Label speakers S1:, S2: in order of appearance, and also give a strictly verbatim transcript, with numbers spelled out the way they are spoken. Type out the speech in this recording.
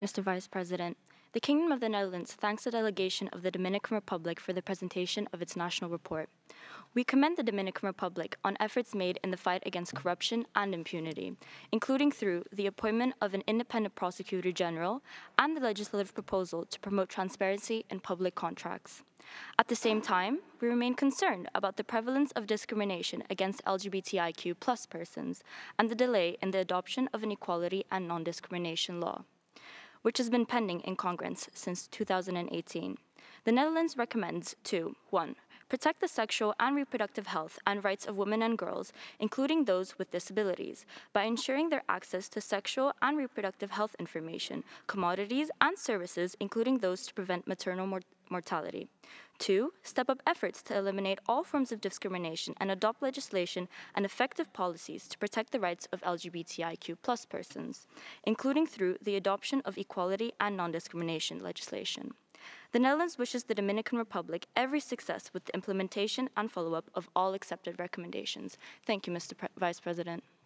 S1: Mister Vice President, the Kingdom of the Netherlands thanks the delegation of the Dominican Republic for the presentation of its national report. We commend the Dominican Republic on efforts made in the fight against corruption and impunity, including through the appointment of an independent prosecutor general and the legislative proposal to promote transparency in public contracts. At the same time, we remain concerned about the prevalence of discrimination against L G B T I Q plus persons and the delay in the adoption of an equality and non-discrimination law, which has been pending in Congress since two thousand eighteen. The Netherlands recommends to one. Protect the sexual and reproductive health and rights of women and girls, including those with disabilities, by ensuring their access to sexual and reproductive health information, commodities, and services, including those to prevent maternal mor- mortality. Two. Step up efforts to eliminate all forms of discrimination and adopt legislation and effective policies to protect the rights of L G B T I Q plus persons, including through the adoption of equality and non-discrimination legislation. The Netherlands wishes the Dominican Republic every success with the implementation and follow-up of all accepted recommendations. Thank you, Mister Pre- Vice President.